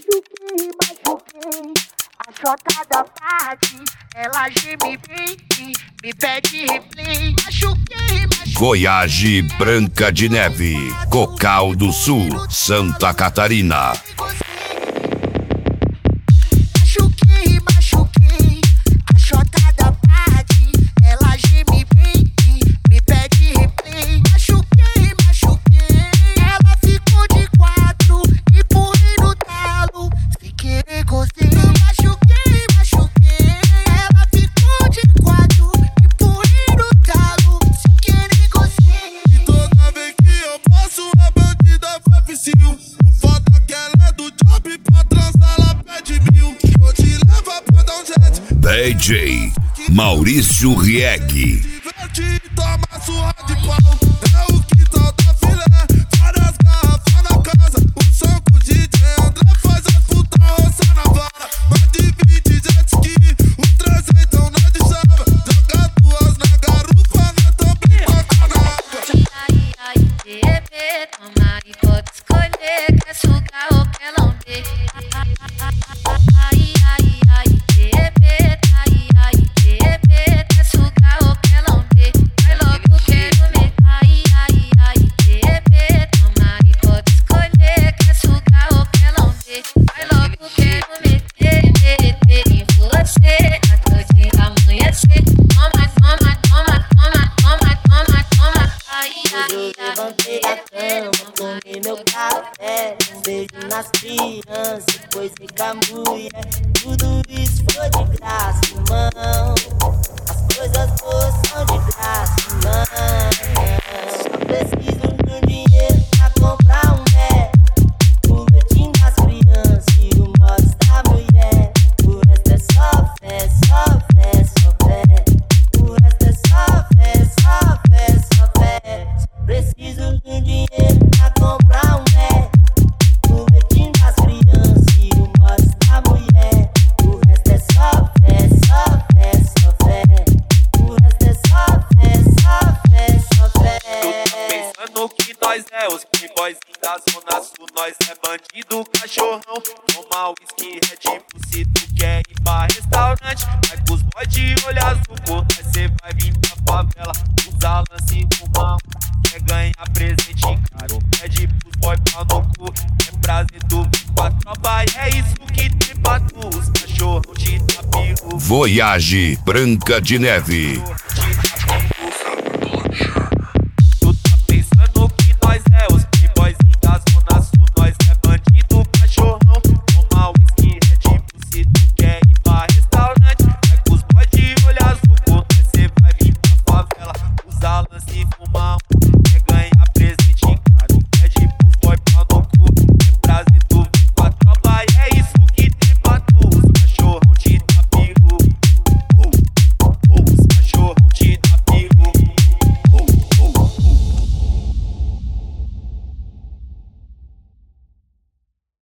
Machuquei, machuquei. A chota da parte, ela geme bem, me pede replay. Machuquei, machuquei. Voyage Branca de Neve, Cocal do Sul, Santa Catarina. Machuquei, machuquei. A chota da parte, ela geme bem, me pede replay. Machuquei, machuquei. Ela ficou de quatro, empurrei no talo, sem querer gostei. Machuquei, machuquei. Ela ficou de quatro, empurrei no talo, sem querer gostei. E toda vez que eu passo, a bandida vai psiu. O foda que ela é do job, pra transar ela pede 1000. Vou te levar pra dar um jet. DJ Maurício Rieg. Diverte e toma surra de pau. É o que solta filé. Várias garrafas na casa. O som com o DJ André faz as putas roçar na vara. Mais de 20 jet ski. O trezentão nós de chava. Joga duas na garupa, nós também toca na água. Aí, bebê, toma e pode escolher. Quer sugar ou quer lamber? Aí, bebê, bebê, quer sugar ou quer lamber? Vai logo, quero ver. Aí, bebê, toma e pode escolher. Quer sugar ou quer lamber? Vai logo, quero meter em você até o dia amanhecer. Toma, toma, toma, toma, toma, toma, toma. Eu levantei da cama, tomei meu café. Beijo nas crianças, depois fiquei com a mulher. Tudo isso foi de graça, irmão. As coisas boas são de graça, irmão. Só preciso de um dinheiro pra comprar um pé. O betinho das crianças e o moço da mulher. O resto é só fé, só fé, só fé. O resto é só fé, só fé, só fé. Preciso de um dinheiro pra comprar um pé. O betinho das crianças e o moço da mulher. O resto é só fé, só fé, só fé. O resto é só fé, só fé, só fé. Pensando que nós é os playboys da zona sul. Nós é bandido, cachorrão. Toma whisky, Red Bull, se tu quer ir pra restaurante. Vai com os boys de olho azul, com nós cê vai vir pra favela. Usa lance com mão, quer ganhar presente caro. Pede pros boys pau no cu, é prazer tu vir com a tropa. E é isso que tem pra tu, os cachorros te dá peru. Voyage Branca de Neve. Te